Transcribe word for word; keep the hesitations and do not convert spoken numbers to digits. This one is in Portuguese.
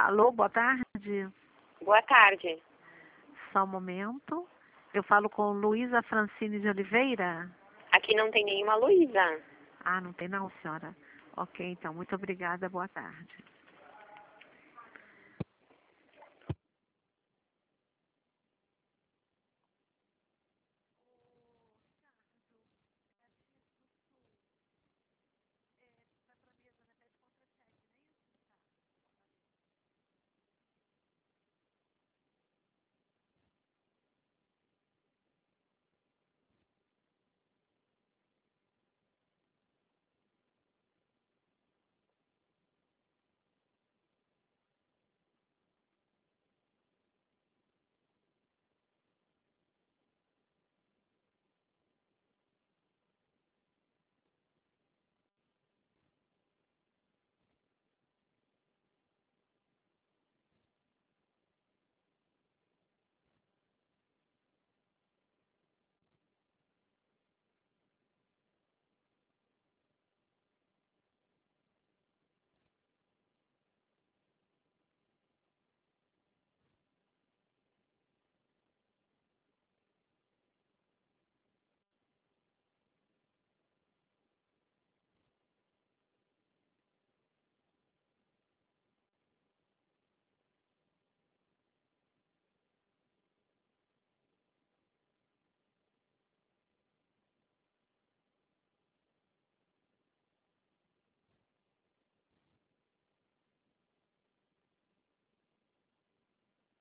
Alô, boa tarde. Boa tarde. Só um momento. Eu falo com Luísa Francine de Oliveira? Aqui não tem nenhuma Luísa. Ah, não tem não, senhora? Ok, então, muito obrigada, boa tarde.